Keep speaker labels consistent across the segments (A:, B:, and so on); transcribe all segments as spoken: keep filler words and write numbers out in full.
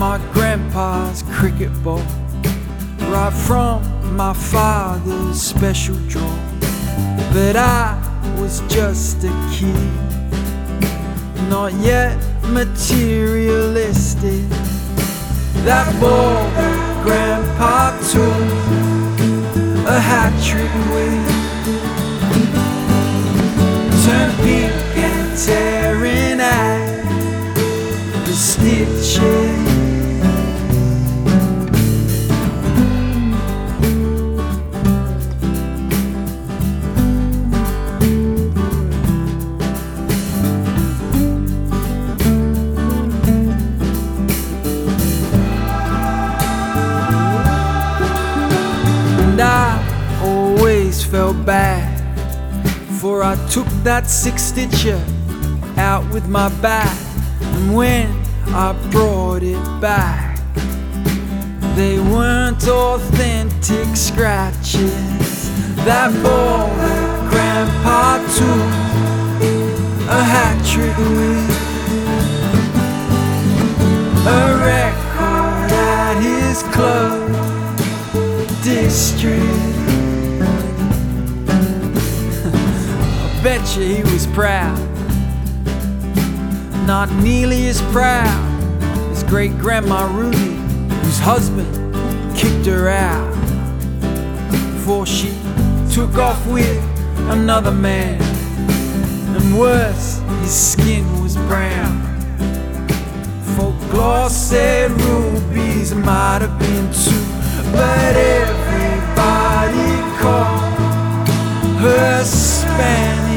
A: my grandpa's cricket ball, right from my father's special drawer. But I was just a kid, not yet materialistic. That ball that Grandpa took a hat-trick with turned pink and tearing at the stitches. And I always felt bad, for I took that six-stitcher out with my bag, and when I brought it back, they weren't authentic scratches. That ball that Grandpa took a hat-trick with, a record at his club district. I bet you he was proud, not nearly as proud as great-grandma Rudy, whose husband kicked her out before she took off with another man. And worse, his skin was brown. Folklore said rubies might have been too, but everybody called her Spanish.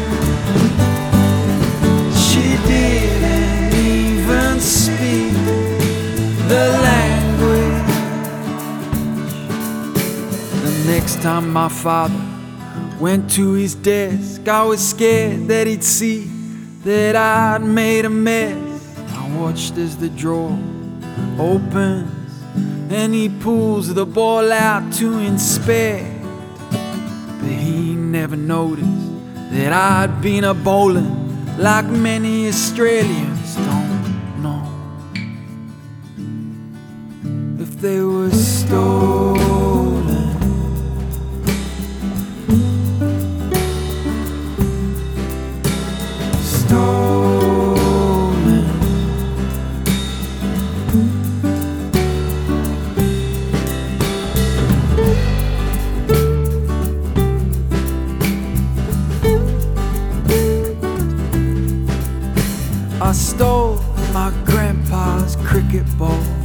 A: She didn't even speak the language. The next time my father went to his desk, I was scared that he'd see that I'd made a mess. I watched as the drawer opens and he pulls the ball out to inspect, but he never noticed that I'd been a bowling like many Australians don't know if they were stolen. Stolen. I stole my grandpa's cricket ball,